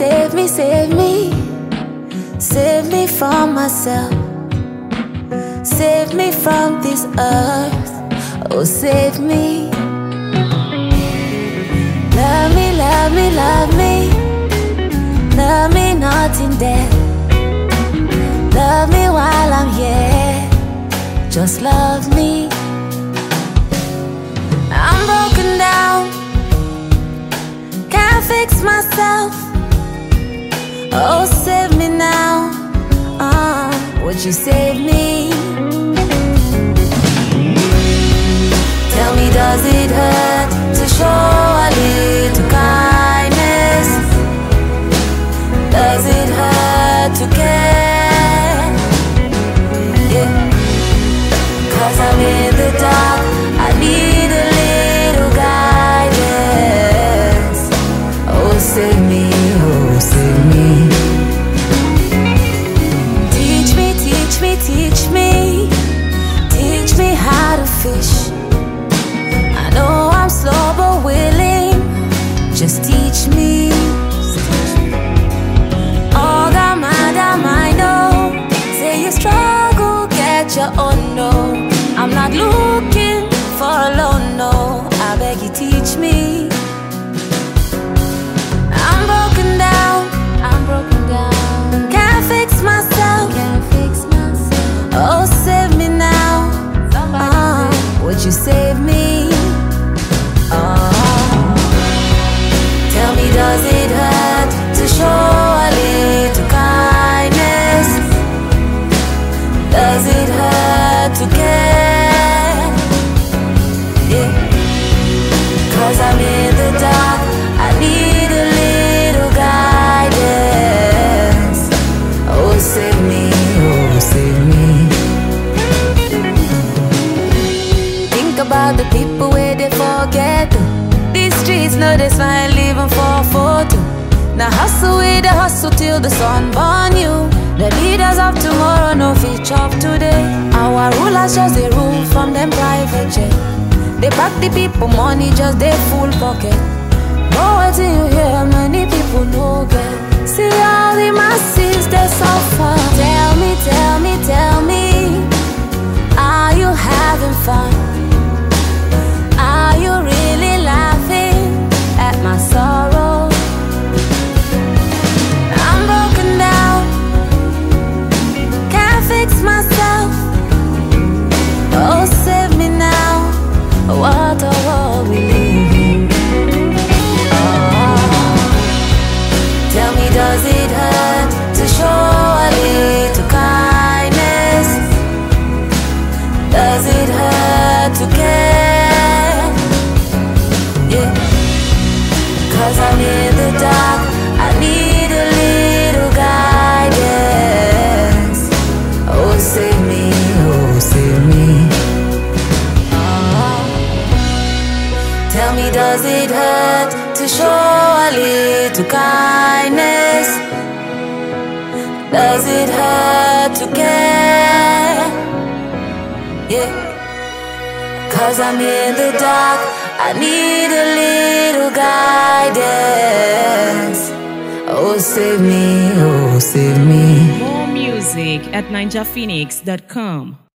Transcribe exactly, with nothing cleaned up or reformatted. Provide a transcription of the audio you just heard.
save me, save me. Save me from myself. Save me from this earth. Oh, save me. Love me, love me, love me. Love me not in death. Love me while I'm here. Just love me. I'm broken down, can't fix myself. Oh, save me now. uh, Would you save me? Tell me, does it hurt to show a little kindness? Does it hurt to care? Yeah. 'Cause I'm in the dark, I need a little guidance. Oh, save me, oh, save me. Teach me, teach me, teach me. Teach me how to fish. I know I'm slow but willing. Just teach me. Oh, God, madam, I know. Say you struggle, get your own, no. I'm not looking for a loan, no. I beg you, teach me. I'm broken down, I'm broken down. Can't fix myself, can't fix myself. Oh, save me now. uh, Would you save me? Oh, tell me, does it hurt to show a little kindness? Does it hurt to care? Yeah. 'Cause I'm in the dark, I need a little guidance. Oh, save me, oh, save me. Think about the people where they forget. These streets know they smile even for a photo. Now hustle with the hustle till the sun burn you. The leaders of tomorrow no fit chop today. Our rulers just they rule from them private jet. They pack the people money just they full pocket. No way till you hear many people no get. See all the masses they suffer. Tell me, tell me, tell me, are you having fun? Are you really laughing at my sorrow? I'm broken down, can't fix myself. Oh, save me now. What a world we live in. Oh, tell me, does it hurt to show a little kindness? Does it hurt to care? Yeah. 'Cause I'm in the dark, I need a little guidance. Oh, save me, oh, save me. Oh, tell me, does it hurt to show a little kindness? Does it hurt to care? Yeah. 'Cause I'm in the dark, I need a little guidance. Oh, save me, oh, save me. More music at ninja phoenix dot com.